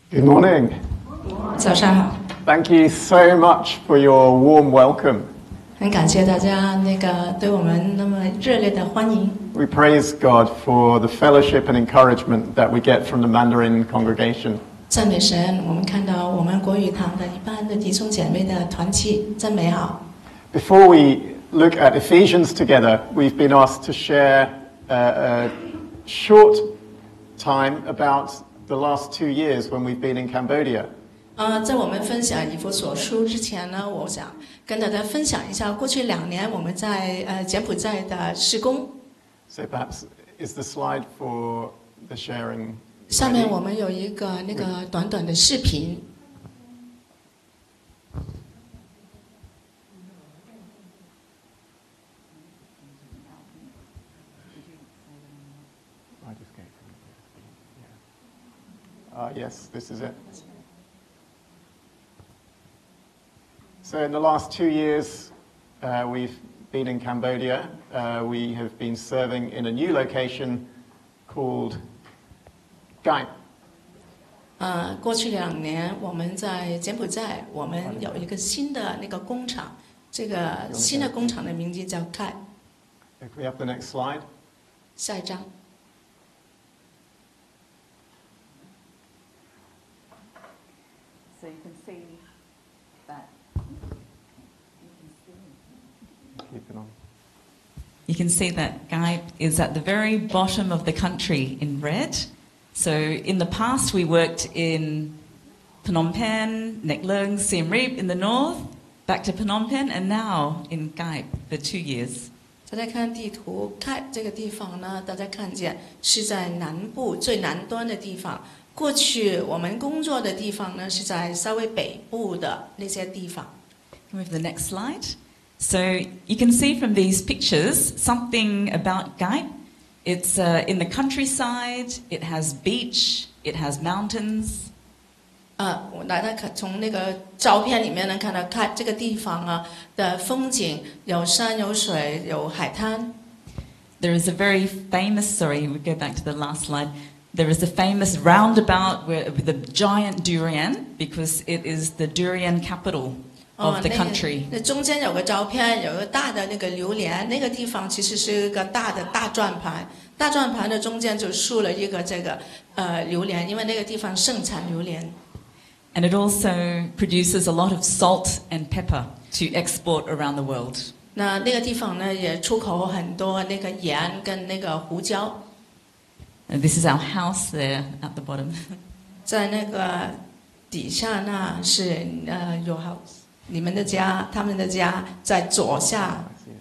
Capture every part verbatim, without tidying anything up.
Good morning. 早上好。 Thank you so much for your warm welcome. 很感谢大家那个对我们那么热烈的欢迎。 We praise God for the fellowship and encouragement that we get from the Mandarin congregation. 赞美神，我们看到我们国语堂的一般的弟兄姐妹的团契真美好。 Before we look at Ephesians together, we've been asked to share a, a short time about the last two years when we've been in Cambodia. 呃，在我们分享以弗所书之前呢，我想跟大家分享一下过去两年我们在呃柬埔寨的施工。 So perhaps is the slide for the sharing. 下面我们有一个那个短短的视频。 Uh, yes, this is it. So in the last two years, uh, we've been in Cambodia. Uh, we have been serving in a new location called Gai. 呃，过去两年我们在柬埔寨，我们有一个新的那个工厂，这个新的工厂的名字叫开。 If we have the next slide. 下一张。 So you can see that. Keep it on. You can see that Gai is at the very bottom of the country in red. So in the past we worked in Phnom Penh, Nek Leung, Siem Reap in the north, back to Phnom Penh, and now in Gai for two years. 大家看地图，看这个地方呢，大家看见是在南部最南端的地方。 过去我们工作的地方呢，是在稍微北部的那些地方。 Can we have the next slide? So you can see from these pictures something about Gai. It's uh, in the countryside, it has beach, it has mountains. 啊，我大家看从那个照片里面能看到，看这个地方啊的风景，有山有水有海滩。 There is a very famous, sorry, we go back to the last slide. There is a famous roundabout where, with a giant durian because it is the durian capital of the country. 那中间有个照片，有个大的那个榴莲，那个地方其实是一个大的大转盘，大转盘的中间就竖了一个这个呃榴莲，因为那个地方盛产榴莲。 And it also produces a lot of salt and pepper to export around the world. 那那个地方呢，也出口很多那个盐跟那个胡椒。 And this is our house there at the bottom. 在那个底下呢是呃有好你们的家，他们的家在左下。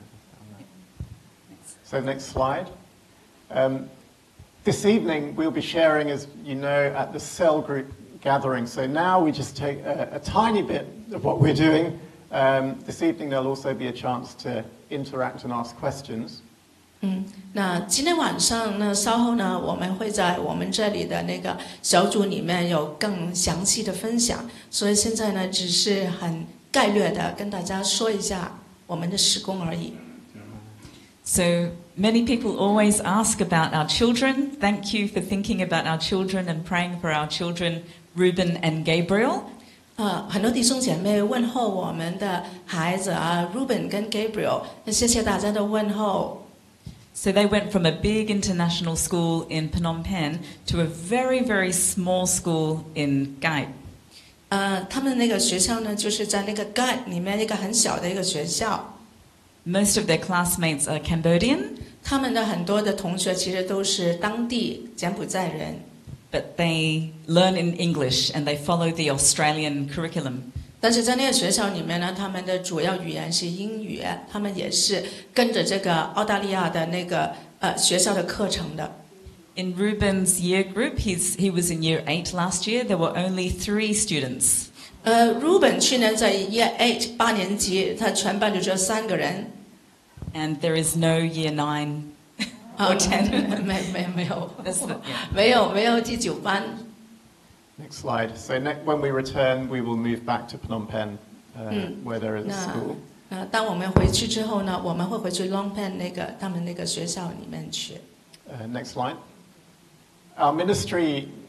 So next slide. Um, this evening we'll be sharing, as you know, at the cell group gathering. So now we just take a, a tiny bit of what we're doing. Um, this evening there'll also be a chance to interact and ask questions. 嗯，那今天晚上呢，稍后呢，我们会在我们这里的那个小组里面有更详细的分享，所以现在呢，只是很概略的跟大家说一下我们的施工而已。 So many people always ask about our children. Thank you for thinking about our children and praying for our children, Ruben and Gabriel. 啊，很多弟兄姐妹问候我们的孩子啊 ，Ruben 跟 Gabriel， 那谢谢大家的问候。 So they went from a big international school in Phnom Penh to a very, very small school in Gai. 呃，他们那个学校呢，就是在那个 Gai 里面一个很小的一个学校。 Most of their classmates are Cambodian. 他们的很多的同学其实都是当地柬埔寨人。 But they learn in English and they follow the Australian curriculum. 但是在那个学校里面呢，他们的主要语言是英语，他们也是跟着这个澳大利亚的那个呃学校的课程的。 In Ruben's year group, he's, he was in year eight last year, there were only three students. 呃 ，Ruben 去年在 Year Eight 八年级，他全班就只有三个人。 And there is no year nine 啊 or ten. 没没没有 That's the- yeah. 没有没有第九班。 Next slide. So ne- when we return, we will move back to Phnom Penh, uh, Mm. where there is a 那 school. 呃，当我们回去之后呢，我们会回去 Long Pen 那个他们那个学校里面去。 Uh, next slide. Our ministry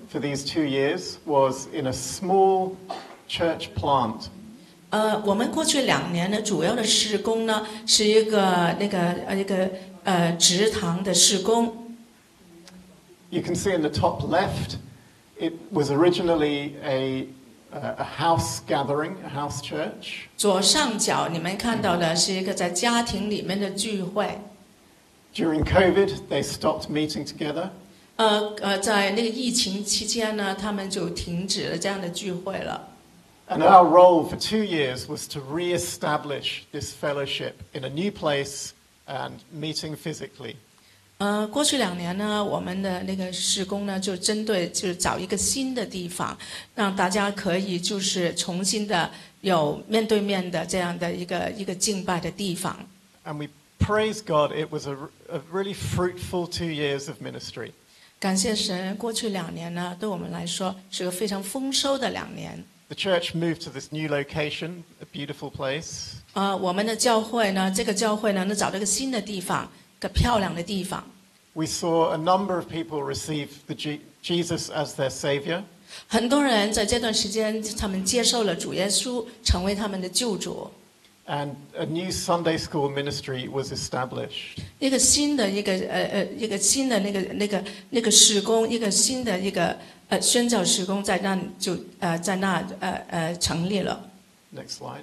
for these two years was in a small church plant. 呃，我们过去两年呢，主要的事工呢是一个那个呃一个呃职堂的事工。 You can see in the top left, it was originally a a house gathering, a house church. 左上角你们看到的是一个在家庭里面的聚会。 During COVID, they stopped meeting together. 呃呃，在那个疫情期间呢，他们就停止了这样的聚会了。 And our role for two years was to re-establish this fellowship in a new place and meeting physically. 呃，过去两年呢，我们的那个事工呢，就针对就是找一个新的地方，让大家可以就是重新的有面对面的这样的一个一个敬拜的地方。 And we praise God, it was a, a really fruitful two years of ministry. 感谢神，过去两年呢，对我们来说是个非常丰收的两年。 The church moved to this new location, a beautiful place. 呃，我们的教会呢，这个教会呢，能找到一个新的地方，一个漂亮的地方。 We saw a number of people receive the G- Jesus as their savior. 很多人在这段时间，他们接受了主耶稣，成为他们的救主。 And a new Sunday school ministry was established. 一个新的一个呃呃一个新的那个那个那个事工，一个新的一个呃宣教事工在那就呃在那呃呃成立了。 Next slide.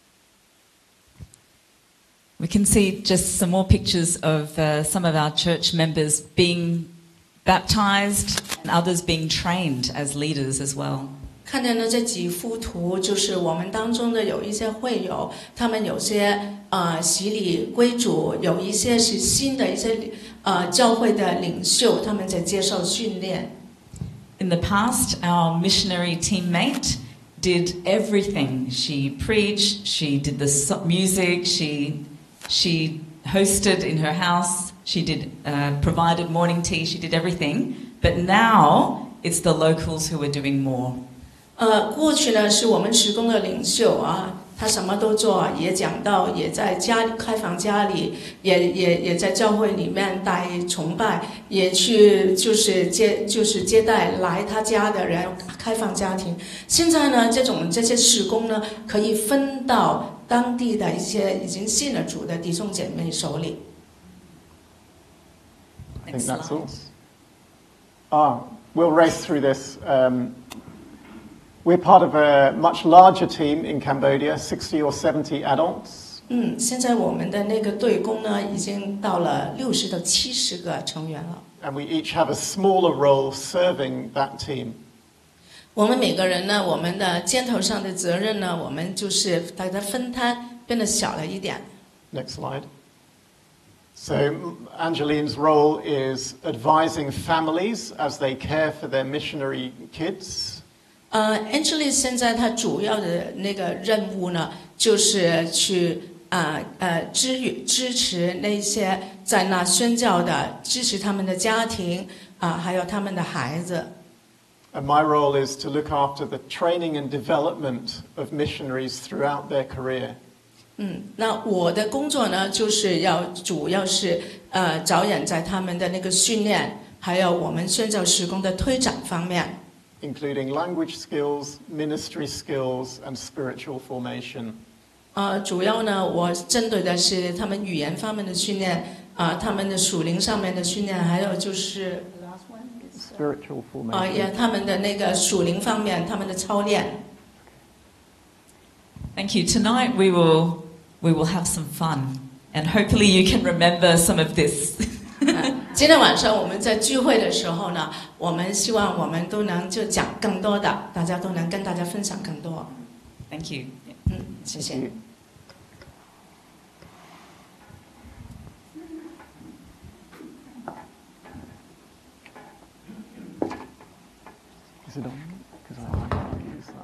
We can see just some more pictures of uh, some of our church members being baptized and others being trained as leaders as well. 看见的这几幅图，就是我们当中的有一些会友，他们有些呃洗礼归主，有一些是新的一些呃教会的领袖，他们在接受训练。 In the past, our missionary teammate did everything. She preached, she did the so- music, she she hosted in her house, she did uh, provided morning tea, she did everything. But now it's the locals who are doing more. 呃，过去呢是我们事工的领袖啊，他什么都做，也讲道，也在家开房家里，也也也在教会里面带崇拜，也去就是接就是接待来他家的人，开放家庭。现在呢，这种这些事工呢，可以分到当地的一些已经信了主的弟兄姐妹手里。 I think that's all. Ah, we'll race through this. Um, we're part of a much larger team in Cambodia, sixty or seventy adults. 嗯，现在我们的那个队工呢，已经到了六十到七十个成员了。 And we each have a smaller role serving that team. 我们每个人呢，我们的肩头上的责任呢，我们就是大家分摊，变得小了一点。 Next slide. So Angeline's role is advising families as they care for their missionary kids. 呃 ，Angela 现在她主要的那个任务呢，就是去啊 呃, 呃支援支持那些在那宣教的，支持他们的家庭啊、呃，还有他们的孩子。 And my role is to look after the training and development of missionaries throughout their career. 嗯，那我的工作呢，就是要主要是呃着眼在他们的那个训练，还有我们宣教事工的推展方面。 Including language skills, ministry skills, and spiritual formation. 呃，主要呢，我针对的是他们语言方面的训练，啊、呃，他们的属灵上面的训练，还有就是 spiritual formation. 啊，也他们的那个属灵方面，他们的操练。 Thank you. Tonight we will we will have some fun, and hopefully you can remember some of this. 今天晚上我们在聚会的时候呢，我们希望我们都能就讲更多的，大家都能跟大家分享更多。 Thank you. 嗯，谢谢。 Is it on? Because I can't use that.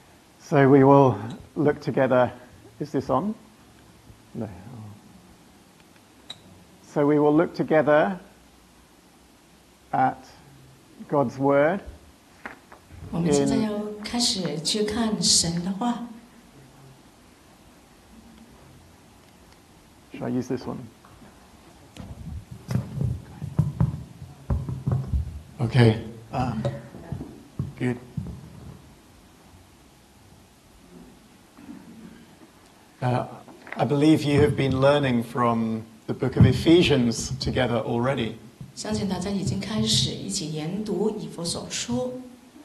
So we will look together. Is this on? No. So we will look together at God's Word. 我们现在要开始去看神的话。 Shall I use this one? Okay. Ah, good. Uh, I believe you have been learning from the book of Ephesians together already. 相信大家已经开始一起研读以弗所书。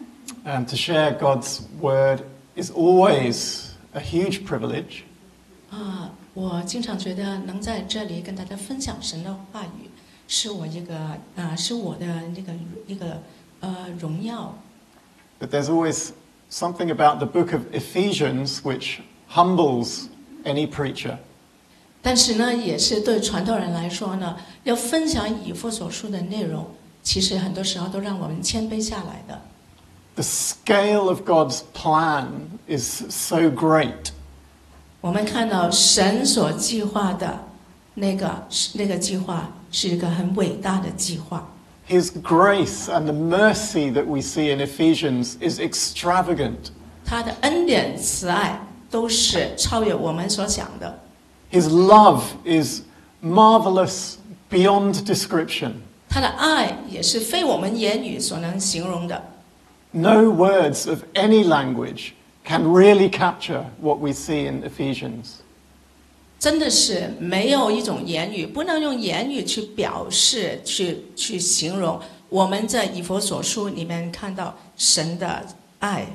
And to share God's word is always a huge privilege. 啊，我经常觉得能在这里跟大家分享神的话语，是我一个啊，是我的那个一个呃荣耀。 But there's always something about the book of Ephesians which humbles any preacher. 但是呢，也是对传道人来说呢，要分享以弗所书的内容，其实很多时候都让我们谦卑下来的。 The scale of God's plan is so great. 我们看到神所计划的那个那个计划是一个很伟大的计划。 His grace and the mercy that we see in Ephesians is extravagant. 他的恩典慈爱都是超越我们所想的。 His love is marvelous beyond description. 他的爱也是非我们言语所能形容的。 No words of any language can really capture what we see in Ephesians. 真的是没有一种言语，不能用言语去表示、去去形容我们在以弗所书里面看到神的爱。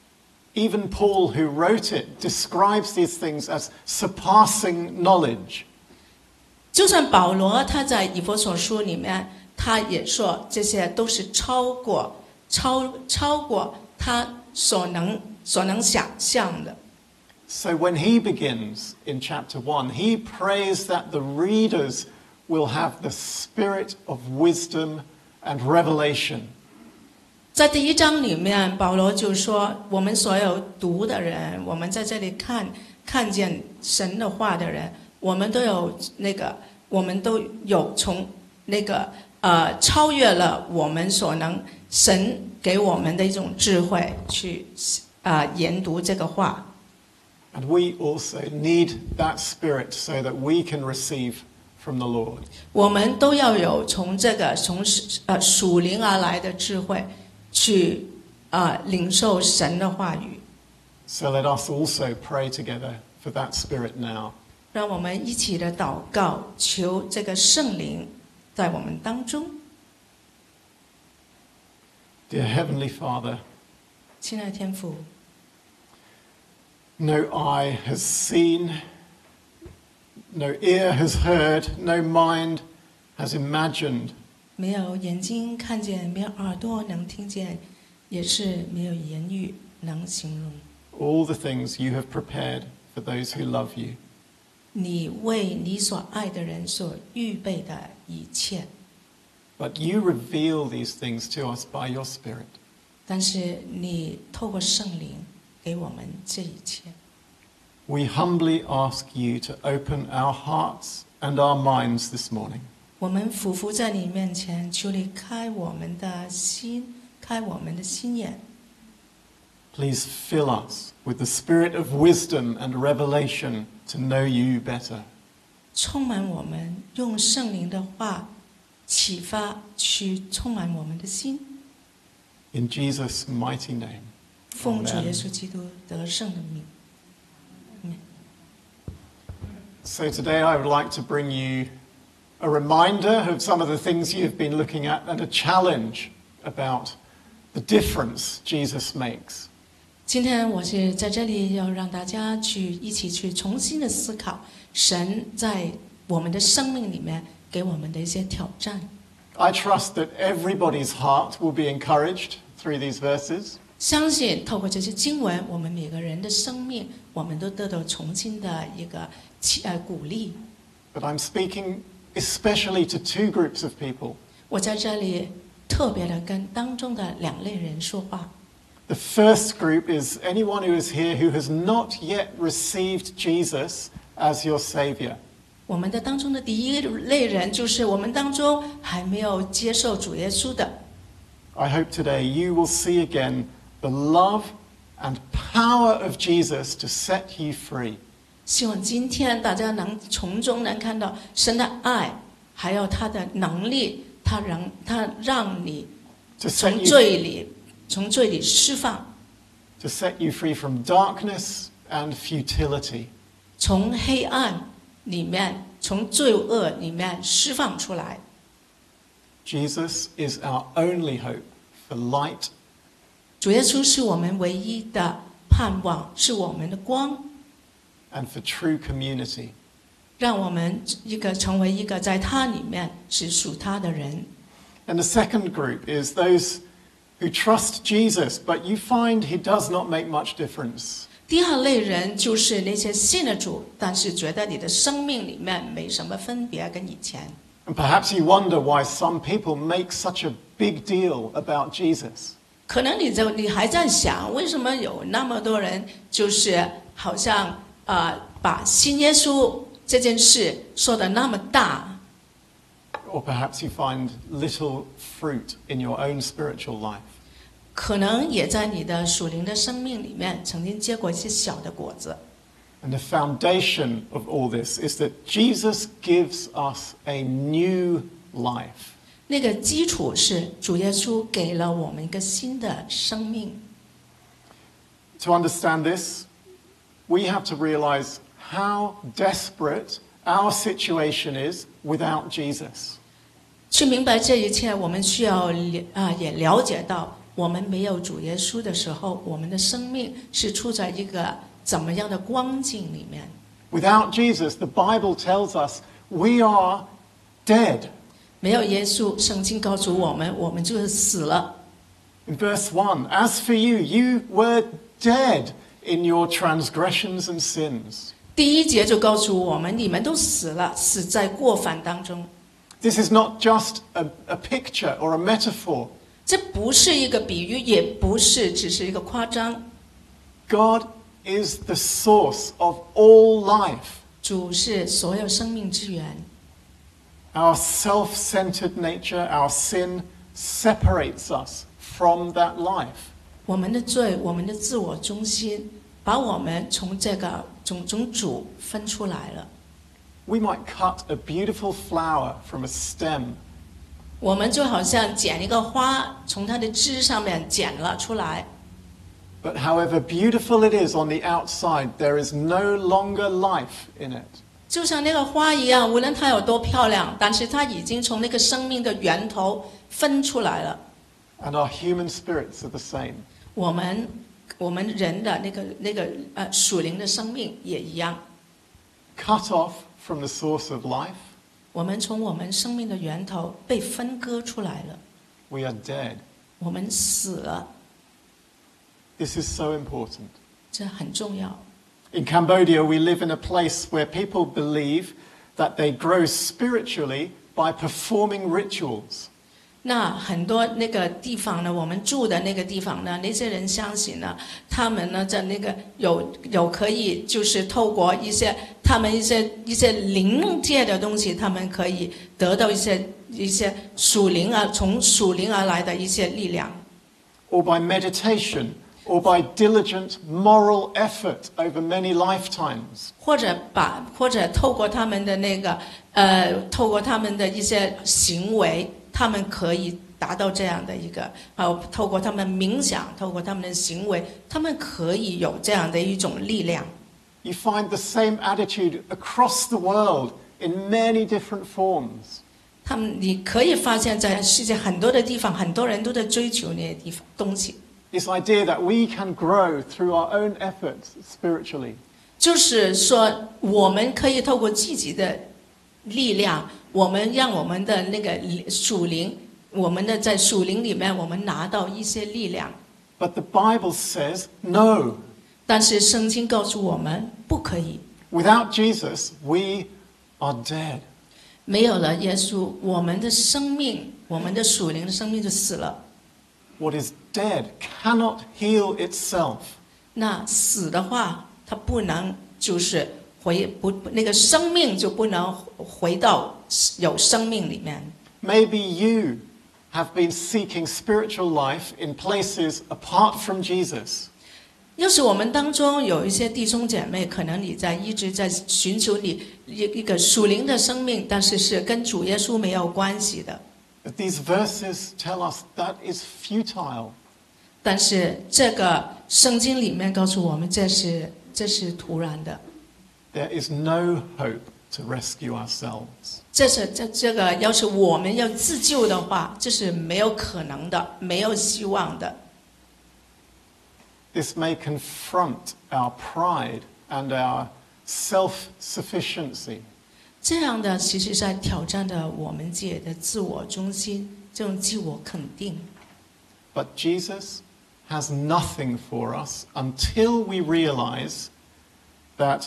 Even Paul, who wrote it, describes these things as surpassing knowledge. 就算保罗他在以弗所书里面，他也说这些都是超过、超超过他所能所能想象的。 So when he begins in chapter one, he prays that the readers will have the spirit of wisdom and revelation. 在第一章里面，保罗就说，我们所有读的人，我们在这里看看见神的话的人，我们都有那个，我们都有从那个呃超越了我们所能神给我们的一种智慧去啊、呃、研读这个话。 And we also need that spirit so that we can receive from the Lord. 我们都要有从这个从呃属灵而来的智慧。去啊、呃、领受神的话语。 So let us also pray together for that spirit now. 让我们一起的祷告，求这个圣灵在我们当中。 Dear Heavenly Father, 亲爱的天父， no eye has seen, no ear has heard, no mind has imagined. 没有眼睛看见，没有耳朵能听见，也是没有言语能形容。 All the things you have prepared for those who love you. 你为你所爱的人所预备的一切。 But you reveal these things to us by your Spirit. 但是你透过圣灵给我们这一切。 We humbly ask you to open our hearts and our minds this morning. 我们俯伏在你面前，求你开我们的心，开我们的心眼。 Please fill us with the spirit of wisdom and revelation to know you better. 充满我们，用圣灵的话启发，去充满我们的心。 In Jesus' mighty name. 奉主 Amen. 耶稣基督得胜的名。 So today I would like to bring you a reminder of some of the things you've been looking at and a challenge about the difference Jesus makes. 今天我是在这里要让大家去一起去重新的思考神在我们的生命里面给我们的一些挑战。 I trust that everybody's heart will be encouraged through these verses. 相信透过这些经文，我们每个人的生命，我们都得到重新的一个呃鼓励。 But I'm speaking especially to two groups of people. 我在这里特别的跟当中的两类人说话。 The first group is anyone who is here who has not yet received Jesus as your Savior. 我们的当中的第一类人就是我们当中还没有接受主耶稣的。 I hope today you will see again the love and power of Jesus to set you free. 希望今天大家能从中能看到神的爱，还有他的能力，他让他让你 To set 从 you, 罪里从罪里释放， to set you free from darkness and futility. 从黑暗里面，从罪恶里面释放出来。 Jesus is our only hope for light. 主耶稣是我们唯一的盼望，是我们的光， and for true community. 让我们一个成为一个在他里面是属他的人。 And the second group is those who trust Jesus, but you find he does not make much difference. 第二类人就是那些信了主，但是觉得你的生命里面没什么分别跟以前。 And perhaps you wonder why some people make such a big deal about Jesus. 可能你就你还在想，为什么有那么多人就是好像呃把信耶稣这件事说的那么大？ Or perhaps you find little fruit in your own spiritual life. 可能也在你的属灵的生命里面曾经结过一些小的果子。 And the foundation of all this is that Jesus gives us a new life. 那个基础是主耶稣给了我们一个新的生命。 To understand this, we have to realize how desperate our situation is without Jesus. 去明白这一切，我们需要了啊，也了解到，我们没有主耶稣的时候，我们的生命是处在一个怎么样的光景里面。 Without Jesus, the Bible tells us we are dead. 没有耶稣，圣经告诉我们，我们就是死了。 In verse one, as for you, you were dead in your transgressions and sins. 第一节就告诉我们，你们都死了，死在过犯当中。 This is not just a, a picture or a metaphor. 这不是一个比喻，也不是只是一个夸张。 God is the source of all life. 主是所有生命之源。 Our self-centered nature, our sin, separates us from that life. 我们的罪，我们的自我中心，把我们从这个种种主分出来了。 We might cut a beautiful flower from a stem, 我们就好像剪一个花，从它的枝上面剪了出来。 but however beautiful it is on the outside, there is no longer life in it. 就像那个花一样，无论它有多漂亮，但是它已经从那个生命的源头分出来了。 And our human spirits are the same. 我们我们人的那个那个呃属灵的生命也一样， Cut off from the source of life, 我们从我们生命的源头被分割出来了， we are dead. 我们死了， This is so important. 这很重要。 In Cambodia, we live in a place where people believe that they grow spiritually by performing rituals. 那很多那个地方呢，我们住的那个地方呢，那些人相信呢，他们呢在那个有有可以就是透过一些他们一些一些灵界的东西，他们可以得到一些一些属灵啊，从属灵而来的一些力量， Or by meditation, or by diligent moral effort over many lifetimes. 或者把或者透过他们的那个呃，透过他们的一些行为。他们可以达到这样的一个，呃，透过他们冥想，透过他们的行为，他们可以有这样的一种力量。 You find the same attitude across the world in many different forms. 他们，你可以发现，在世界很多的地方，很多人都在追求那些地方东西。 This idea that we can grow through our own efforts spiritually. 就是说，我们可以透过自己的力量。我们让我们的那个属灵，我们的在属灵里面，我们拿到一些力量。 But the Bible says no. 但是圣经告诉我们不可以。 Without Jesus, we are dead. 没有了耶稣，我们的生命，我们的属灵的生命就死了。 What is dead cannot heal itself. 那死的话，它不能就是回不那个生命就不能回到有生命里面。 Maybe you have been seeking spiritual life in places apart from Jesus. 要是我们当中有一些弟兄姐妹，可能你在一直在寻求你一一个属灵的生命，但是是跟主耶稣没有关系的。 But these verses tell us that is futile. 但是这个圣经里面告诉我们，这是这是徒然的。 There is no hope to rescue ourselves. 这是这这个，要是我们要自救的话，这是没有可能的，没有希望的。 This may confront our pride and our self-sufficiency. 这样的其实在挑战着我们自己的自我中心，这种自我肯定。 But Jesus has nothing for us until we realize that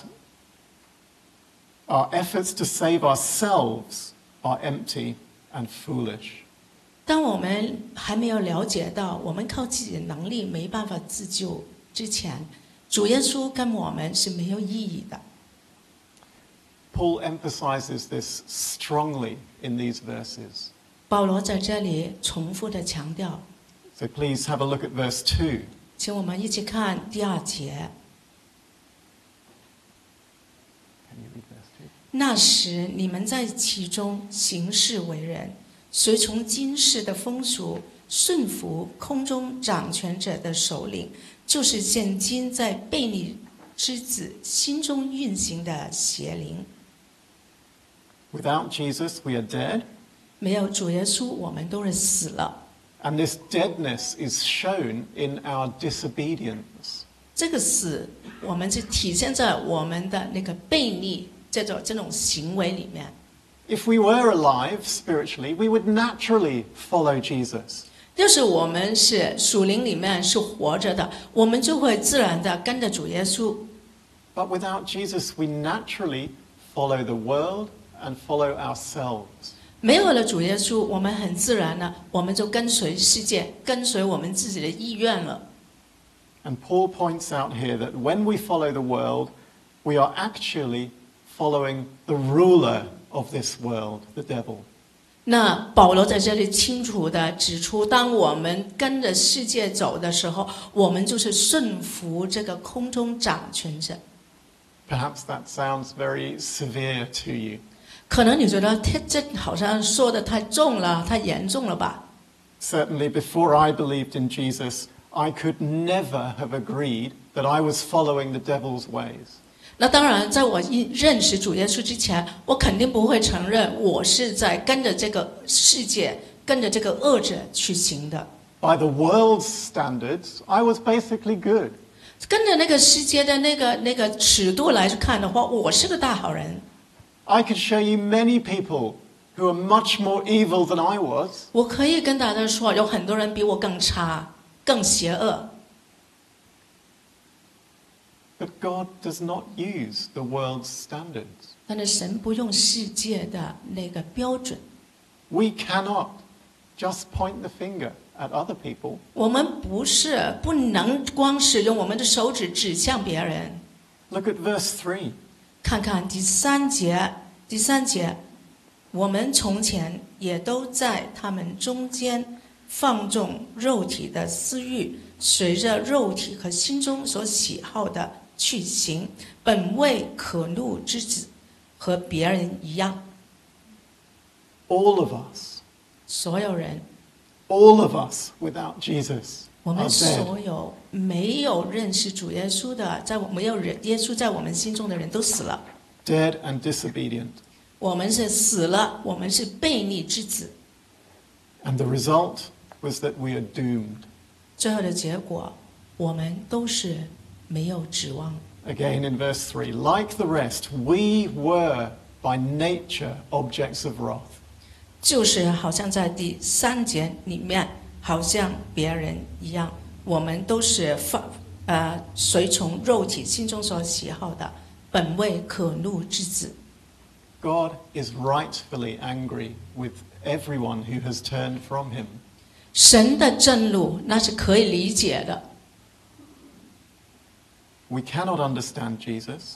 our efforts to save ourselves are empty and foolish. 当我们还没有了解到我们靠自己的能力没办法自救之前，主耶稣跟我们是没有意义的。 Paul emphasizes this strongly in these verses. 保罗在这里重复的强调， So please have a look at verse two. 请我们一起看第二节。 Can you read verse two? 那时你们在其中行事为人，随从今世的风俗，顺服空中掌权者的首领，就是现今在悖逆之子心中运行的邪灵。 Without Jesus, we are dead, 没有主耶稣，我们都是死了。 and this deadness is shown in our disobedience. 这个死，我们是体现在我们的那个悖逆这种这种行为里面。 If we were alive spiritually, we would naturally follow Jesus. 要是我们是属灵里面是活着的，我们就会自然的跟着主耶稣。 But without Jesus, we naturally follow the world and follow ourselves. 没有了主耶稣，我们很自然的，我们就跟随世界，跟随我们自己的意愿了。 And Paul points out here that when we follow the world, we are actually following the ruler of this world, the devil. 那保罗在这里清楚地指出，当我们跟着世界走的时候，我们就是顺服这个空中掌权者。 Perhaps that sounds very severe to you. 可能你觉得这这好像说的太重了，太严重了吧？ Certainly before I believed in Jesus, I could never have agreed that I was following the devil's ways. 那当然，在我一认识主耶稣之前，我肯定不会承认我是在跟着这个世界、跟着这个恶者去行的。 By the world's standards, I was basically good. 跟着那个世界的那个那个尺度来看的话，我是个大好人。 I could show you many people who are much more evil than I was. 我可以跟大家说，有很多人比我更差、更邪恶。 But God does not use the world's standards. 但是神不用世界的那个标准， We cannot just point the finger at other people. 我们不是不能光是用我们的手指指向别人。 Look at verse three. 看看第三节，第三节，我们从前也都在他们中间放纵肉体的私欲，随着肉体和心中所喜好的去行，本为可怒之子，和别人一样。 All of us, 所有人， all of us without Jesus 我 are 们 dead. 所有没有认识主耶稣的，在我没有人耶稣在我们心中的人都死了。 Dead and disobedient. 我们是死了，我们是悖逆之子。 And the result was that we are doomed. 最后的结果，我们都是没有指望。 Again in verse three, like the rest, we were by nature objects of wrath. 就是好像在第三节里面，好像别人一样，我们都是放呃随从肉体心中所喜好的，本为可怒之子。 God is rightfully angry with everyone who has turned from him. 神的震怒那是可以理解的。 We cannot understand Jesus.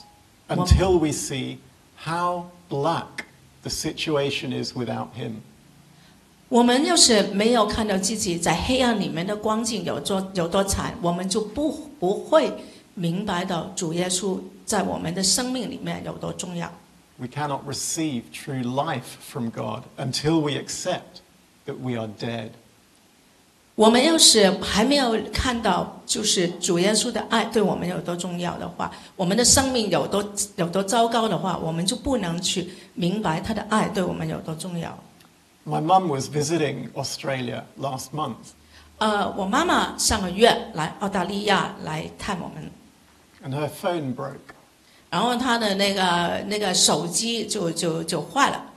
until we see how black the situation is without him. 我们要是没有看到自己在黑暗里面的光景有多有多惨，我们就不不会明白到主耶稣在我们的生命里面有多重要。 We cannot receive true life from God until we accept that we are dead. 我们要是还没有看到就是主耶稣的爱对我们有多重要的话，我们的生命有多有多糟糕的话，我们就不能去明白他的爱对我们有多重要。 My mum was visiting Australia last month. 呃，我妈妈上个月来澳大利亚来看我们， And her phone broke. 然后她的那个那个手机就就就坏了。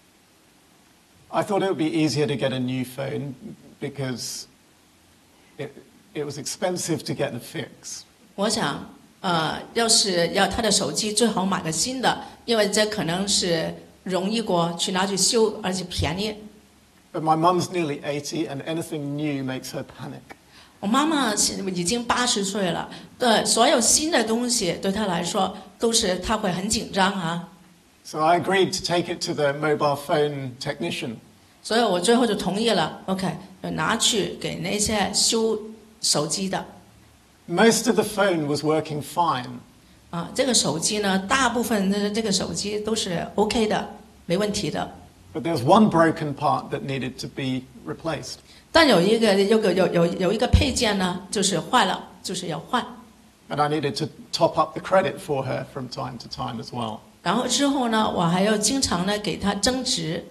I thought it would be easier to get a new phone because it, it was expensive to get the fix. 我想，呃，要是要她的手机，最好买个新的，因为这可能是容易过去拿去修，而且便宜。 But my mum's nearly eighty, and anything new makes her panic. 我妈妈已经八十岁了，对所有新的东西对她来说都是她会很紧张啊。 So I agreed to take it to the mobile phone technician. 所以我最后就同意了 ，OK， 就拿去给那些修手机的。 Most of the phone was working fine. 啊，这个手机呢，大部分的这个手机都是 OK 的，没问题的。 But there was one broken part that needed to be replaced. 但有一个有个有有有一个配件呢，就是坏了，就是要换。 And I needed to top up the credit for her from time to time as well. 然后之后呢，我还要经常的给她增值。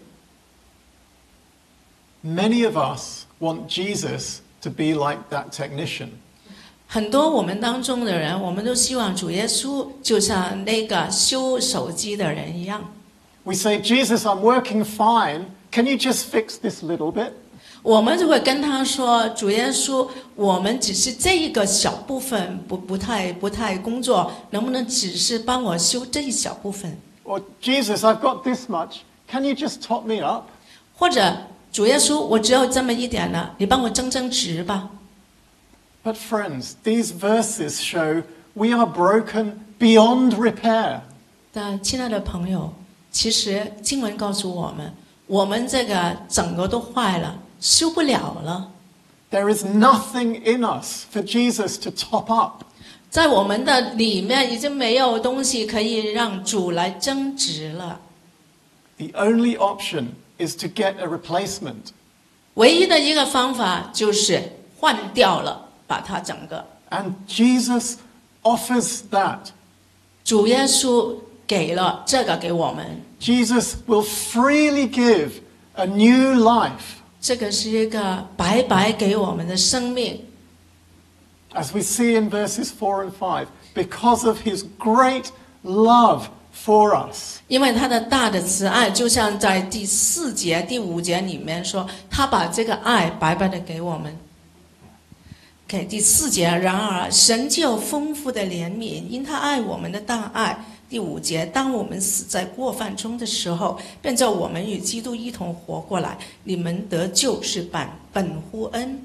Many of us want Jesus to be like that technician. 很多我们当中的人，我们都希望主耶稣就像那个修手机的人一样。 We say, Jesus, I'm working fine. Can you just fix this little bit? 我们就会跟他说：“主耶稣，我们只是这一个小部分不不太不太工作，能不能只是帮我修这一小部分？” Or, Jesus, I've got this much. Can you just top me up? 或者主耶稣，我只有这么一点了，你帮我增增值吧。 But friends, these verses show we are broken beyond repair. 但亲爱的朋友，其实经文告诉我们，我们这个整个都坏了，修不了了。 There is nothing in us for Jesus to top up. 在我们的里面已经没有东西可以让主来增值了。 The only option is to get a replacement. 唯一的一个方法就是换掉了，把它整个。 And Jesus offers that. 主耶稣给了这个给我们。 Jesus will freely give a new life. 这个是一个白白给我们的生命。 As we see in verses four and five, because of his great love for us. 因为他的大的慈爱，就像在第四节、第五节里面说，他把这个爱白白的给我们。给、okay, 第四节，然而神就有丰富的怜悯，因他爱我们的大爱。第五节，当我们死在过犯中的时候，便叫我们与基督一同活过来。你们得救是本本乎恩。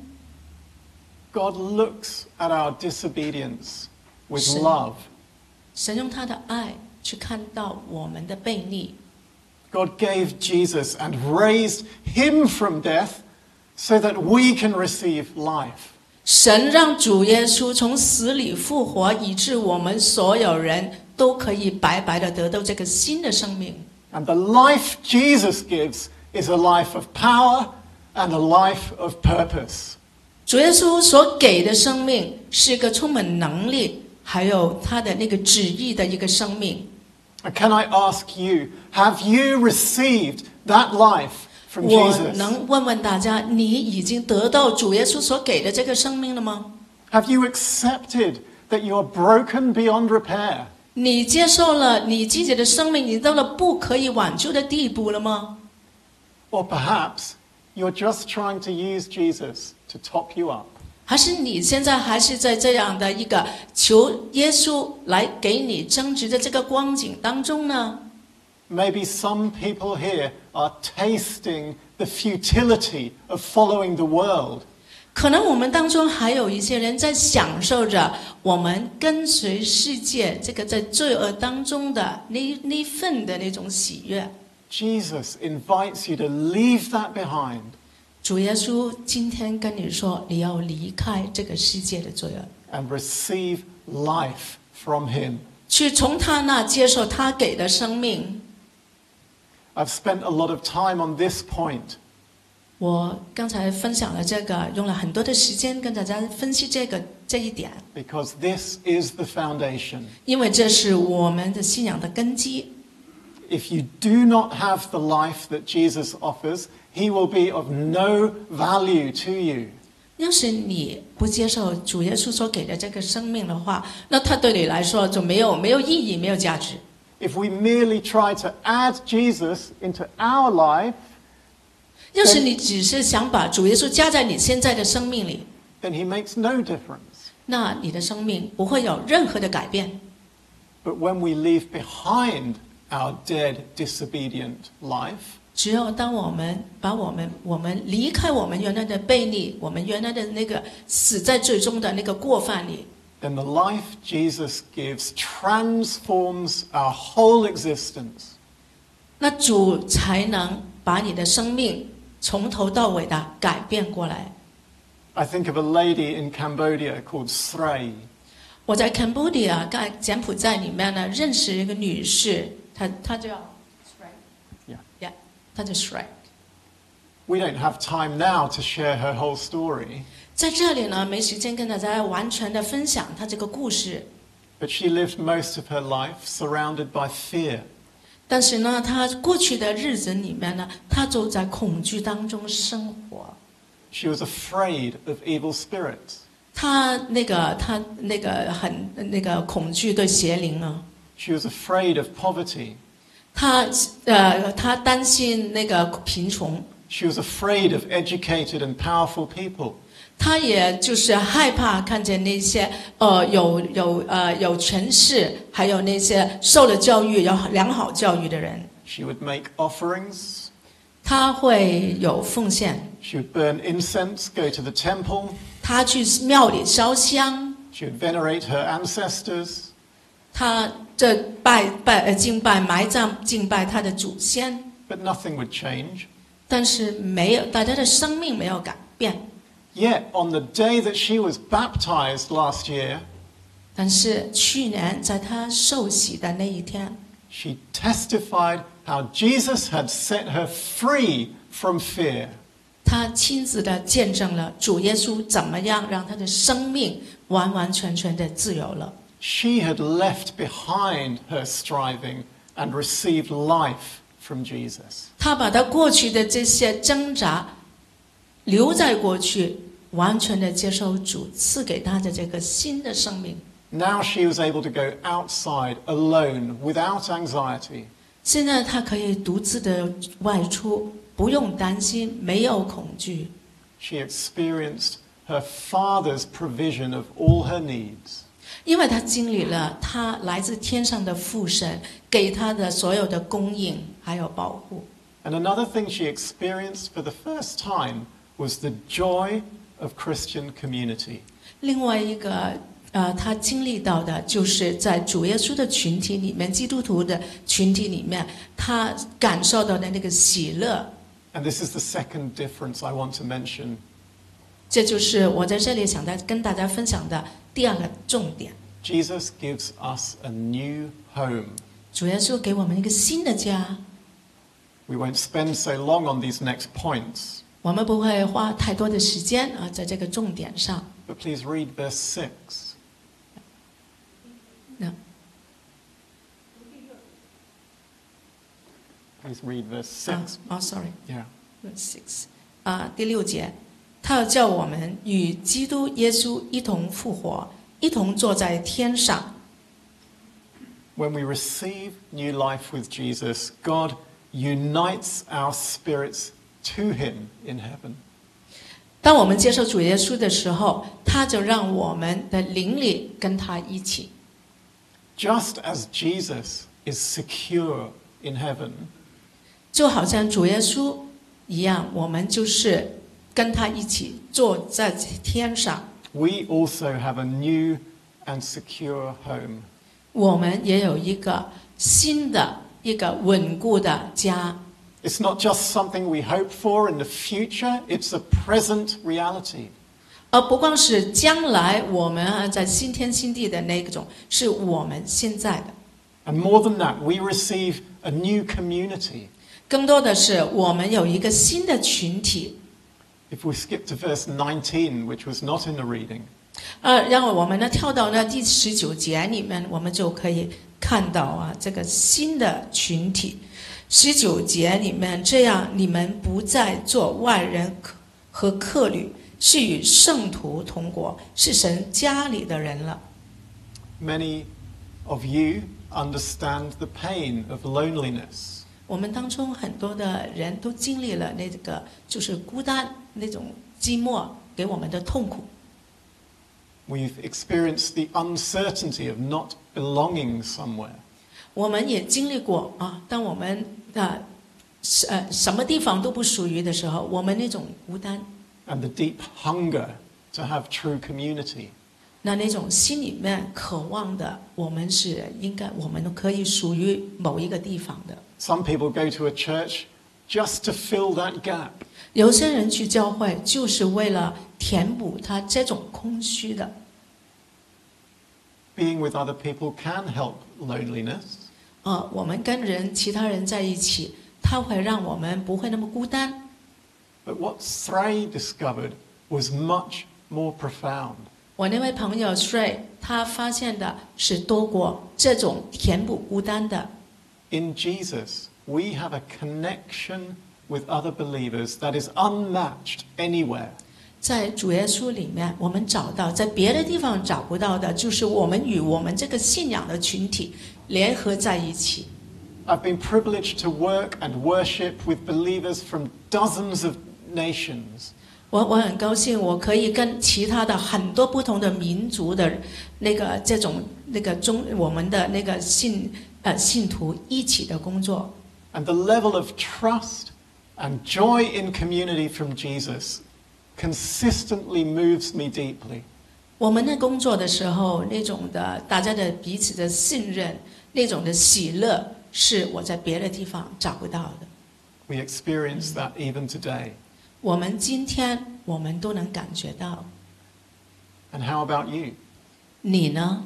God looks at our disobedience with 神 love. 神用他的爱去看到我们的悖逆。 God gave Jesus and raised him from death so that we can receive life. 神让主耶稣从死里复活，以致我们所有人都可以白白的得到这个新的生命。 And the life Jesus gives is a life of power and a life of purpose. 主耶稣所给的生命是一个充满能力，还有他的那个旨意的一个生命。 And can I ask you, have you received that life from 我 Jesus? 能问问大家，你已经得到主耶稣所给的这个生命了吗？ Have you accepted that you are broken beyond repair? 你接受了你自己的生命，你到了不可以挽救的地步了吗？ Or perhaps you're just trying to use Jesus to top you up. 还是你现在还是在这样的一个求耶稣来给你增值的这个光景当中呢？ Maybe some people here are tasting the futility of following the world. 可能我们当中还有一些人在享受着我们跟随世界这个在罪恶当中的那那份的那种喜悦。 Jesus invites you to leave that behind. 主耶稣今天跟你说，你要离开这个世界的罪恶， And receive life from him. 去从他那接受他给的生命。 I've spent a lot of time on this point. 我刚才分享了这个，用了很多的时间跟大家分析这个这一点， Because this is the foundation. 因为这是我们的信仰的根基。 If you do not have the life that Jesus offers, he will be of no value to you. 要是你不接受主耶稣所给的这个生命的话，那他对你来说就没有没有意义，没有价值。 If we merely try to add Jesus into our life, 要是你只是想把主耶稣加在你现在的生命里， then he makes no difference. 那你的生命不会有任何的改变。 But when we leave behind our dead, disobedient life, 只有当我们把我们我们离开我们原来的悖逆，我们原来的那个死在最终的那个过犯里， then the life Jesus gives transforms our whole existence. 那主才能把你的生命从头到尾的改变过来。 I think of a lady in Cambodia called Srey. 我在 Cambodia 在柬埔寨里面呢，认识一个女士，她她叫 Yeah. Yeah， 她叫 Shrek。 We don't have time now to share her whole story, 在这里呢，没时间跟大家完全的分享她这个故事， but she lived most of her life surrounded by fear. 但是呢，她过去的日子里面呢，她就在恐惧当中生活。 She was afraid of evil spirits. 她那个她那个很那个恐惧对邪灵啊， She was afraid of poverty. 她呃她担心那个贫穷， She was afraid of educated and powerful people. 她也就是害怕看见那些呃有有呃有权势，还有那些受了教育、有良好教育的人。 She would make offerings. 她会有奉献， She would burn incense, go to the temple. 她去庙里烧香， She would venerate her ancestors. 她这拜拜呃敬拜埋葬敬拜她的祖先， But nothing would change. 但是没有大家的生命没有改变。 Yet, on the day that she was baptized last year, 但是去年在她受洗的那一天， she testified how Jesus had set her free from fear. 她亲自的见证了主耶稣怎么样让她的生命完完全全的自由了。 She had left behind her striving and received life from Jesus. 她把她过去的这些挣扎留在过去，完全的接受主赐给她的这个新的生命。 Now she was able to go outside alone without anxiety. 现在她可以独自的外出，不用担心，没有恐惧。 She experienced her Father's provision of all her needs. 因为她经历了她来自天上的父神给她的所有的供应还有保护。 And another thing she experienced for the first time was the joy of Christian community. 另外一个呃，她经历到的就是在主耶稣的群体里面，基督徒的群体里面，她感受到的那个喜乐。 And this is the second difference I want to mention. 这就是我在这里想在跟大家分享的第二个重点。 Jesus gives us a new home. 主耶稣给我们一个新的家， We won't spend so long on these next points, 我们不会花太多的时间啊，在这个重点上。 but please read verse six. 那 Please read verse 啊 six. 哦，sorry， Yeah. six 啊，第六节，他要叫我们与基督耶稣一同复活，一同坐在天上。 When we receive new life with Jesus, God unites our spirits to him in heaven. 当我们接受主耶稣的时候，他就让我们的灵里跟他一起。 Just as Jesus is secure in heaven, 就好像主耶稣一样，我们就是跟他一起坐在天上。 We also have a new and secure home. 我们也有一个新的一个稳固的家。 It's not just something we hope for in the future, it's a present reality. 而不光是将来我们在新天新地的那种，是我们现在的。 And more than that, we receive a new community. 更多的是我们有一个新的群体。 If we skip to verse nineteen, which was not in the reading, 呃，让我们呢跳到那第十九节里面，我们就可以看到啊，这个新的群体。十九节里面，这样你们不再做外人和客旅，是与圣徒同国，是神家里的人了。 many of you understand the pain of loneliness. 我们当中很多的人都经历了那个就是孤单那种寂寞给我们的痛苦。 We've experienced the uncertainty of not belonging somewhere. 我们也经历过啊，当我们啊呃什么地方都不属于的时候，我们那种孤单。 And the deep hunger to have true community. 那那种心里面渴望的，我们是应该，我们可以属于某一个地方的。 Some people go to a church just to fill that gap. 有些人去教会就是为了填补他这种空虚的。 Being with other people can help loneliness. 啊，我们跟人其他人在一起，它会让我们不会那么孤单。 But what Srey discovered was much more profound. 我那位朋友 Srey， 他发现的是多过这种填补孤单的。 In Jesus, we have a connection with other believers that is unmatched anywhere. 在主耶稣里面，我们找到在别的地方找不到的，就是我们与我们这个信仰的群体联合在一起。 I've been privileged to work and worship with believers from dozens of nations. 我我很高兴，我可以跟其他的很多不同的民族的那个这种那个中我们的那个信呃信徒一起的工作。 And the level of trust and joy in community from Jesus consistently moves me deeply. 我们在工作的时候，那种的大家的彼此的信任，那种的喜乐，是我在别的地方找不到的。 We experience that even today. 我们今天我们都能感觉到。 And how about you? 你呢？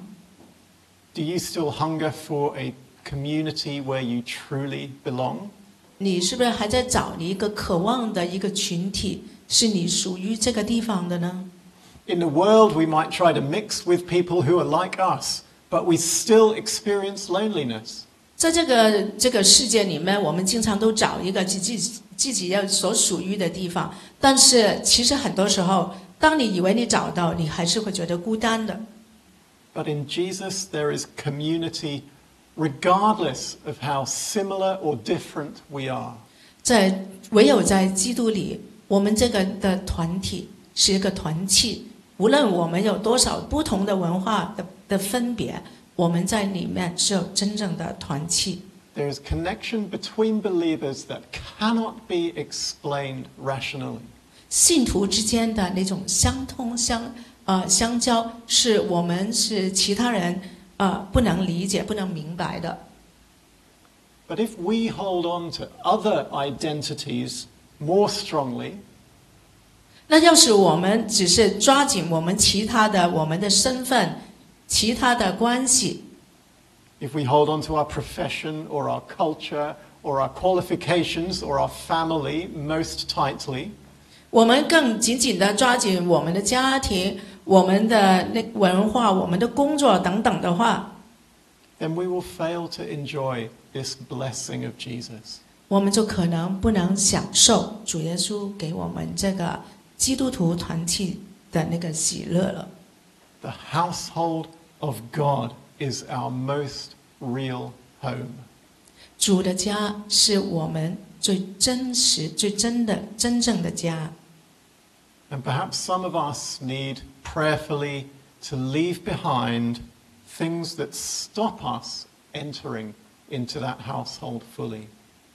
Do you still hunger for a community where you truly belong? 你是不是还在找你一个渴望的一个群体，是你属于这个地方的呢？ In the world, we might try to mix with people who are like us, but we still experience loneliness. 在这个这个世界里面，我们经常都找一个自己自己要所属于的地方，但是其实很多时候，当你以为你找到，你还是会觉得孤单的。 But in Jesus, there is community regardless of how similar or different we are. 在唯有在基督里，我们这个的团体是一个团契，无论我们有多少不同的文化的的分别，我们在里面是有真正的团契。 There is connection between believers that cannot be explained rationally. 信徒之间的那种相通相呃相交，是我们是其他人呃不能理解、不能明白的。 But if we hold on to other identities more strongly, 那要是我们只是抓紧我们其他的我们的身份、其他的关系， if we hold on to our profession or our culture or our qualifications or our family most tightly, 我们更紧紧地抓紧我们的家庭、我们的那文化、我们的工作等等的话， then we will fail to enjoy this blessing of Jesus. 我们就可能不能享受主耶稣给我们这个基督徒团契的那个喜乐了。 The household of God is our most real home. 主的家是我们最真实、最真的、真正的家。 And perhaps some of us need prayerfully to leave behind things that stop us entering into that household fully.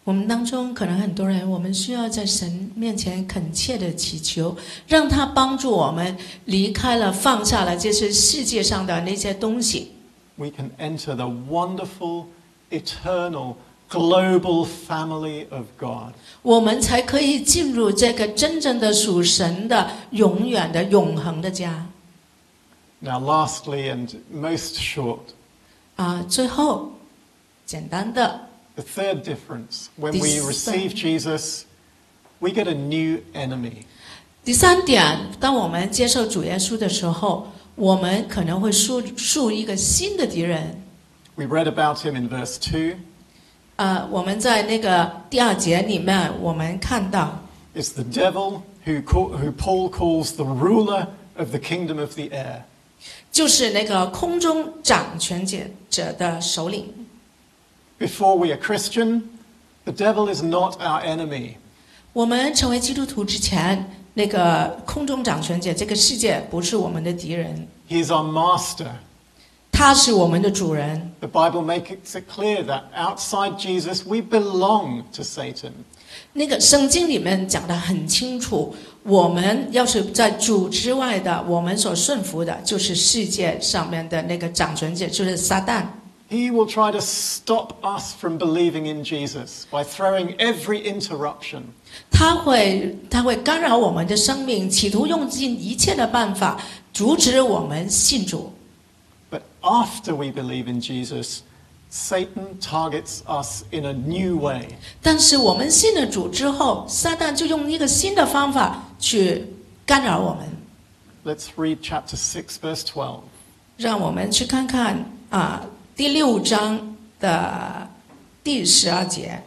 我们当中可能很多人，我们需要在神面前恳切的祈求，让他帮助我们离开了、放下了这些世界上的那些东西。 We can enter the wonderful, eternal, global family of God. 我们才可以进入这个真正的属神的、永远的、永恒的家。 Now, lastly and most short, 啊，最后，简单的。 the third difference, when we receive Jesus, we get a new enemy. 第三点，当我们接受主耶稣的时候，我们可能会树树一个新的敌人。 We read about him in verse two. 呃，我们在那个第二节里面，我们看到 It's the devil who, call, who Paul calls the ruler of the kingdom of the air. 就是那个空中掌权者的首领。 Before we are Christian, the devil is not our enemy. 我们成为基督徒之前，那个空中掌权者这个世界不是我们的敌人， He is our master. 他是我们的主人。 The Bible makes it clear that outside Jesus, we belong to Satan. 那个圣经里面讲得很清楚，我们要是在主之外的，我们所顺服的就是世界上面的那个掌权者，就是撒旦。 He will try to stop us from believing in Jesus by throwing every interruption. 他会他会干扰我们的生命，企图用尽一切的办法阻止我们信主。 But after we believe in Jesus, Satan targets us in a new way. 但是我们信了主之后，撒旦就用一个新的方法去干扰我们。 Let's read chapter six, verse twelve. 让我们去看看啊，第六章的第十二节。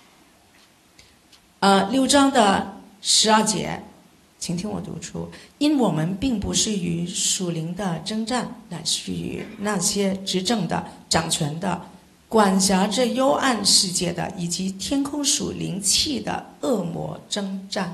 呃，六章的十二节，请听我读出：因我们并不是与属灵的征战，乃是与那些执政的、掌权的、管辖这幽暗世界的，以及天空属灵气的恶魔征战。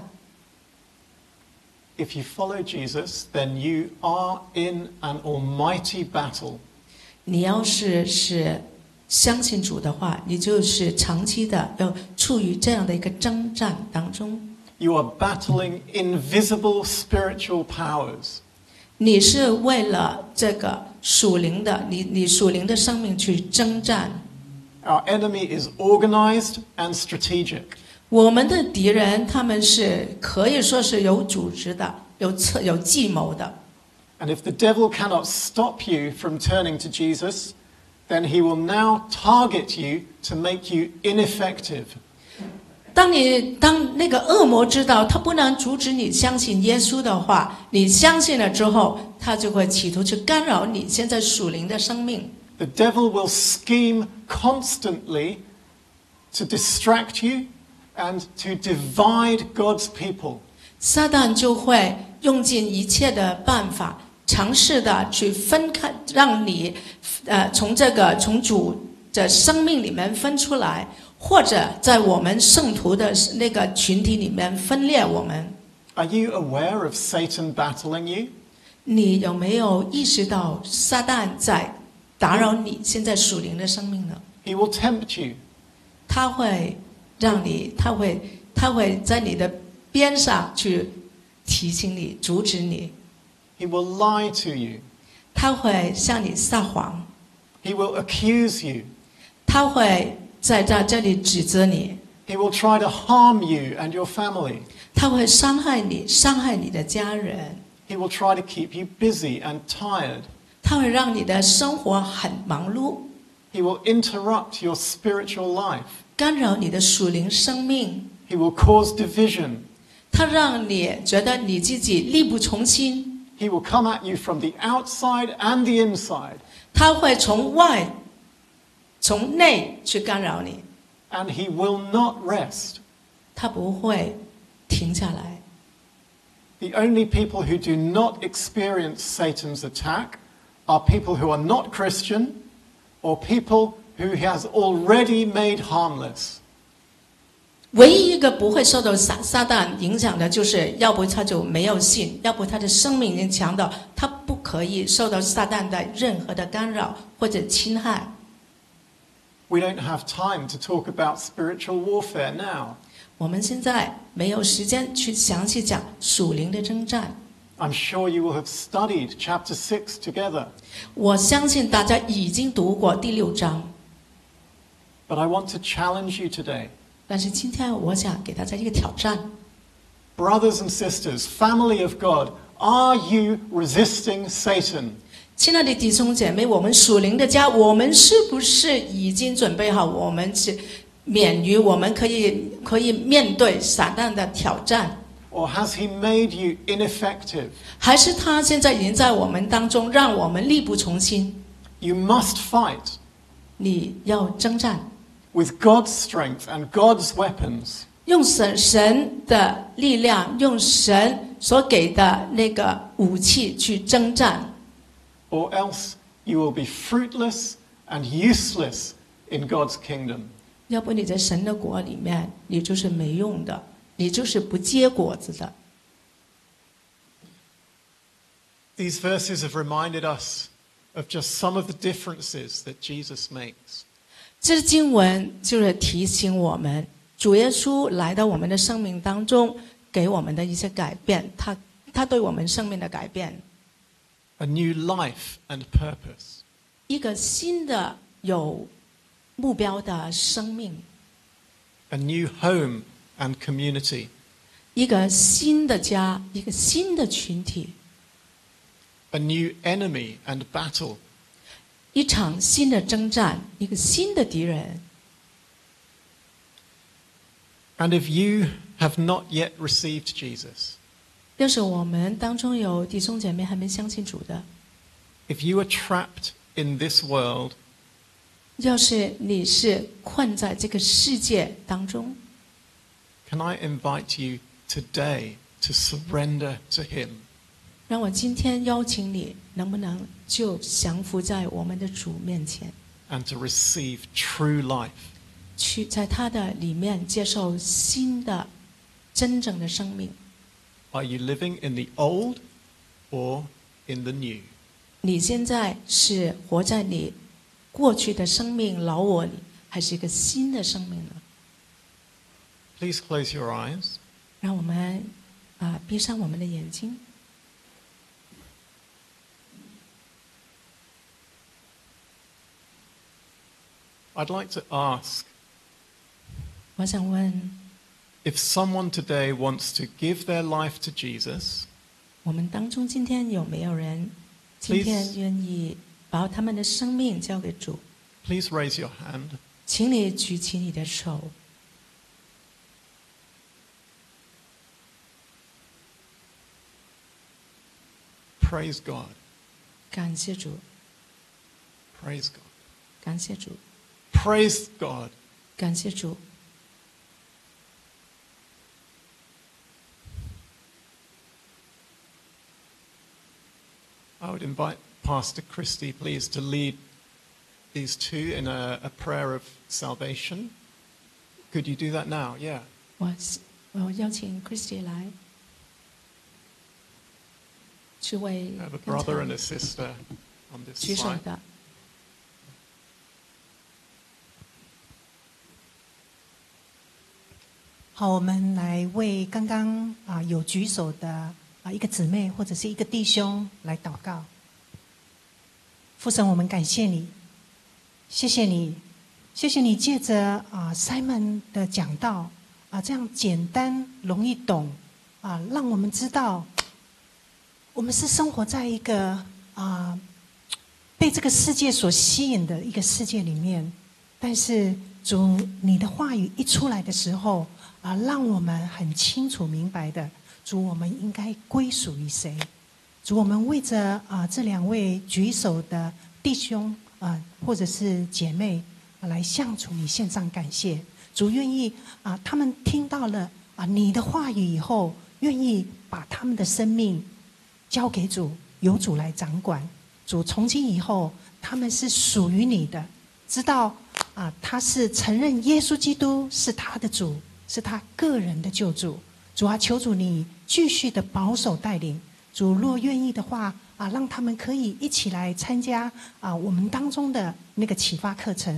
If you follow Jesus, then you are in an almighty battle. 你要是是相信主的话，你就是长期的要处于这样的一个征战当中。 You are battling invisible spiritual powers. 你是为了这个属灵的，你你属灵的生命去征战。 Our enemy is organized and strategic. 我们的敌人他们是可以说是有组织的，有策有计谋的。 And if the devil cannot stop you from turning to Jesus, then he will now target you to make you ineffective. 当你当那个恶魔知道他不能阻止你相信耶稣的话，你相信了之后，他就会企图去干扰你现在属灵的生命。 The devil will scheme constantly to distract you and to divide God's people. 撒旦就会用尽一切的办法，尝试的去分开，让你呃从这个从主的生命里面分出来。 或者在我们圣徒的那个群体里面分裂我们。 Are you aware of Satan battling you? 你有没有意识到撒旦在打扰你现在属灵的生命呢？ He will tempt you. 他会让你，他会，他会在你的边上去提醒你、阻止你。 He will lie to you. 他会向你撒谎。 He will accuse you. 他会在这这里指责你。 He will try to harm you and your family. 他会伤害你，伤害你的家人。 He will try to keep you busy and tired. 他会让你的生活很忙碌。 He will interrupt your spiritual life. 干扰你的属灵生命。 He will cause division. 他让你觉得你自己力不从心。 He will come at you from the outside and the inside. 他会从外、从内去干扰你。 And he will not rest. 他不会停下来。 The only people who do not experience Satan's attack are people who are not Christian or people who he has already made harmless. 唯一一个不会受到撒撒旦影响的，就是要不他就没有信，要不他的生命已经强到他不可以受到撒旦的任何的干扰或者侵害。 We don't have time to talk about spiritual warfare now. 我们现在没有时间去详细讲属灵的征战。 I'm sure you will have studied chapter six together. 我相信大家已经读过第六章， But I want to challenge you today. 但是今天我想给大家一个挑战。 Brothers and sisters, family of God, are you resisting Satan? 亲爱的弟兄姐妹，我们属灵的家，我们是不是已经准备好，我们是免于我们可以可以面对撒旦的挑战？ Or has he made you ineffective? 还是他现在已经在我们当中，让我们力不从心？ You must fight 你要征战， with God's strength and God's weapons. 用神神的力量，用神所给的那个武器去征战， Or else you will be fruitless and useless in God's kingdom. 要不你在神的国里面，你就是没用的，你就是不结果子的。 These verses have reminded us of just some of the differences that Jesus makes. 这经文就是提醒我们，主耶稣来到我们的生命当中，给我们的一些改变，他他对我们生命的改变， A new life and purpose. 一个新的有目标的生命， A new home and community. 一个新的家，一个新的群体， A new enemy and battle. 一场新的征战，一个新的敌人。 And if you have not yet received Jesus, 要是我们当中有弟兄姐妹还没相信主的， if you are trapped in this world, 要是你是困在这个世界当中， can I invite you today to surrender to him? 让我今天邀请你，能不能就降服在我们的主面前， And to receive true life. 去在他的里面接受新的、真正的生命。 Are you living in the old or in the new? 你现在是活在你过去的生命老我里，还是一个新的生命呢？ Please close your eyes. 让我们啊、闭上我们的眼睛。 I'd like to ask 我想问， if someone today wants to give their life to Jesus, 我们当中今天有没有人今天愿意把他们的生命交给主？ please raise your hand. 请你举起你的手。 Praise God. 感谢主， Praise God. 感谢主， Praise God. 感谢主。 I would invite Pastor Christy, please, to lead these two in a, a prayer of salvation. Could you do that now? Yeah. 我我邀请 Christy 来，去为 I have a 刚才 brother and a sister on this 举手 slide. 的。 好，我们来为刚刚啊有举手的啊一个姊妹或者是一个弟兄来祷告。父神，我们感谢你，谢谢你，谢谢你借着啊 Simon 的讲道啊这样简单容易懂啊，让我们知道我们是生活在一个啊被这个世界所吸引的一个世界里面，但是主你的话语一出来的时候。啊，让我们很清楚明白的，主，我们应该归属于谁？主，我们为着啊这两位举手的弟兄啊，或者是姐妹、啊、来向主你献上感谢。主愿意啊，他们听到了啊你的话语以后，愿意把他们的生命交给主，由主来掌管。主，从今以后，他们是属于你的，知道啊他是承认耶稣基督是他的主。是他个人的救主，主啊，求主你继续的保守带领。主若愿意的话啊，让他们可以一起来参加啊我们当中的那个启发课程，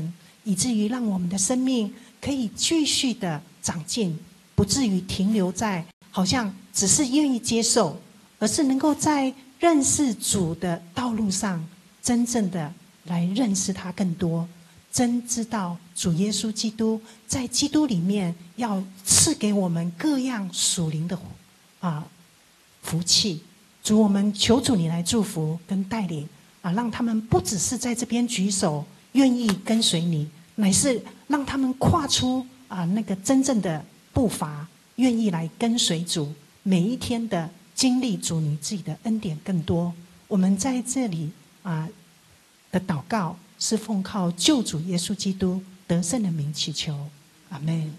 以至于让我们的生命可以继续的长进，不至于停留在好像只是愿意接受，而是能够在认识主的道路上，真正的来认识他更多，真知道主耶稣基督在基督里面要赐给我们各样属灵的啊福气。主，我们求主你来祝福跟带领啊，让他们不只是在这边举手愿意跟随你，乃是让他们跨出啊那个真正的步伐，愿意来跟随主，每一天的经历主你自己的恩典更多。我们在这里啊的祷告是奉靠救主耶稣基督得胜的名祈求，阿们。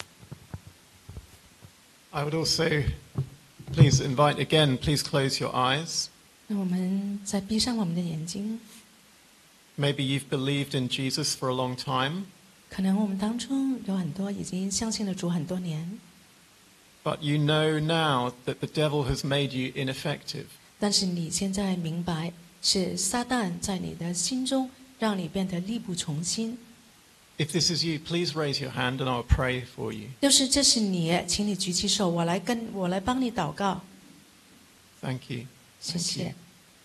I would also please invite again, please close your eyes. 那我们再闭上我们的眼睛。 Maybe you've believed in Jesus for a long time, 可能我们当中有很多已经相信了主很多年， but you know now that the devil has made you ineffective. 但是你现在明白，是撒旦在你的心中让你变得力不从心。 If this is you, please raise your hand and I'll pray for you. 要是这是你，请你举起手，我来跟我来帮你祷告。 Thank you. 谢谢，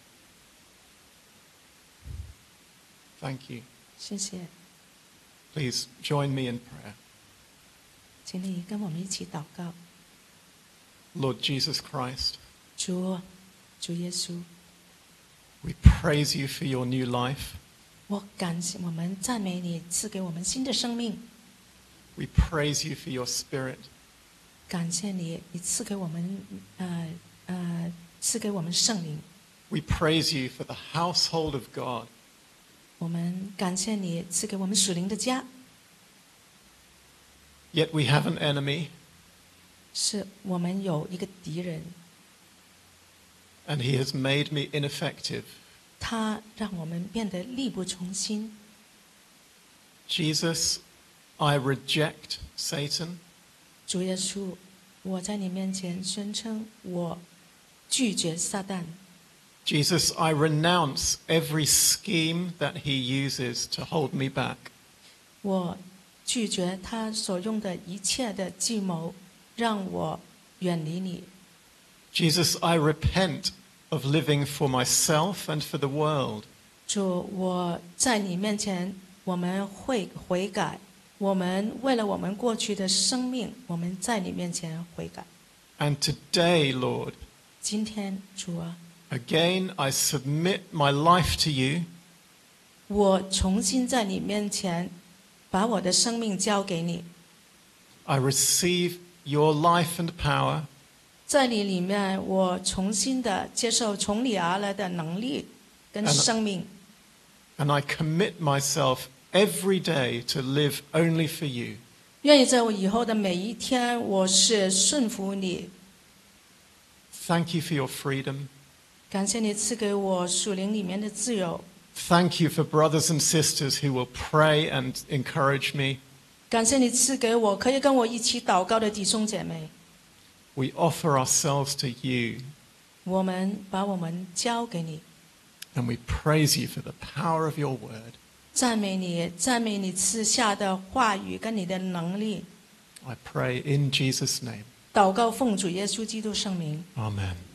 Thank you. 谢谢， Please join me in prayer. 请你跟我们一起祷告。 Lord Jesus Christ, 主，主耶稣， we praise you for your new life. 我感谢我们赞美你，赐给我们新的生命。 We praise you for your spirit. 感谢你，你赐给我们呃呃赐给我们圣灵。 We praise you for the household of God. 我们感谢你赐给我们属灵的家。 Yet we have an enemy, 是我们有一个敌人， and he has made me ineffective. 他让我们变得力不从心。 Jesus, I reject Satan. 主耶稣，我在你面前宣称，我拒绝撒旦。 Jesus, I renounce every scheme that he uses to hold me back. 我拒绝他所用的一切的计谋，让我远离你。 Jesus, I repent of living for myself and for the world. 主，我在你面前，我们会悔改。我们为了我们过去的生命，我们在你面前悔改。 And today, Lord, 今天，主啊， again I submit my life to you. 我重新在你面前把我的生命交给你， I receive your life and power. 在你里面，我重新的接受从你而来的能力跟生命。 And I commit myself every day to live only for you. 愿意在我以后的每一天，我是顺服你。 Thank you for your freedom. 感谢你赐给我属灵里面的自由。 Thank you for brothers and sisters who will pray and encourage me. 感谢你赐给我可以跟我一起祷告的弟兄姐妹。 We offer ourselves to you, 我们把我们交给你， and we praise you for the power of your word. 赞美你，赞美你赐下的话语跟你的能力。 I pray in Jesus' name. 祷告奉主耶稣基督圣名。 Amen.